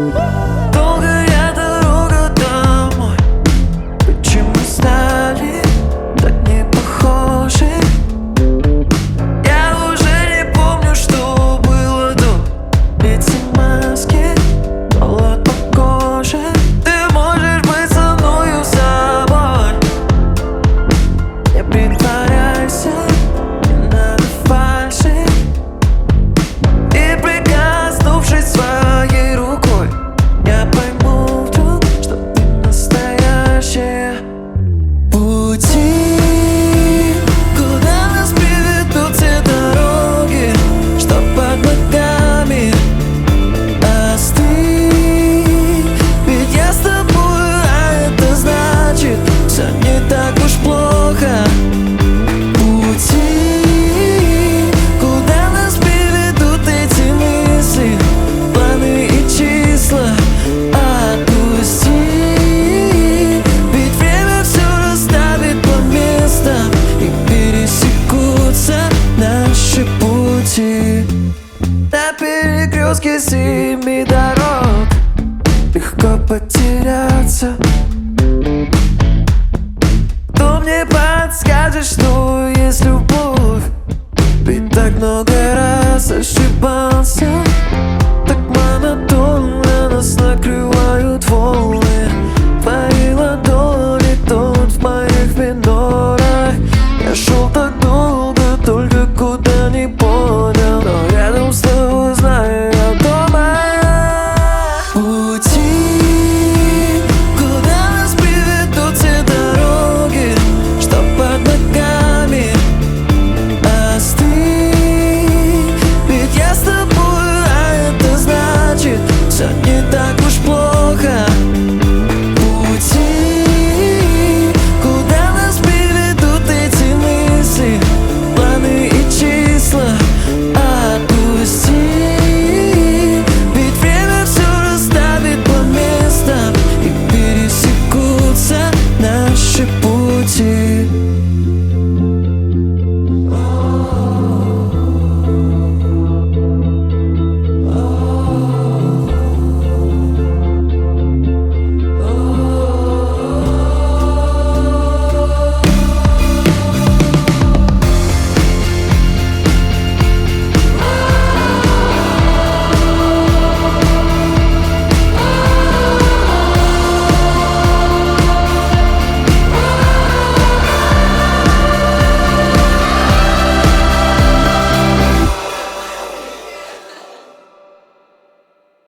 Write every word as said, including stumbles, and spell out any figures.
Долгая дорога домой. Почему стали так не похожи? Я уже не помню, что было до. Эти маски, холод по коже. Ты можешь быть со мною собой. Не притворяйся, не надо фальши. И прикоснувшись своей рукой, я пойму вдруг, что ты настоящая. Пути, куда нас приведут все дороги, что под ногами остыть. Ведь я с тобой, а это значит, все не так уж плохо. Пути, куда нас приведут эти мысли, планы и числа, отпусти. Ведь время все расставит по местам, и пересекутся наши пути на перекрестке семи дорог.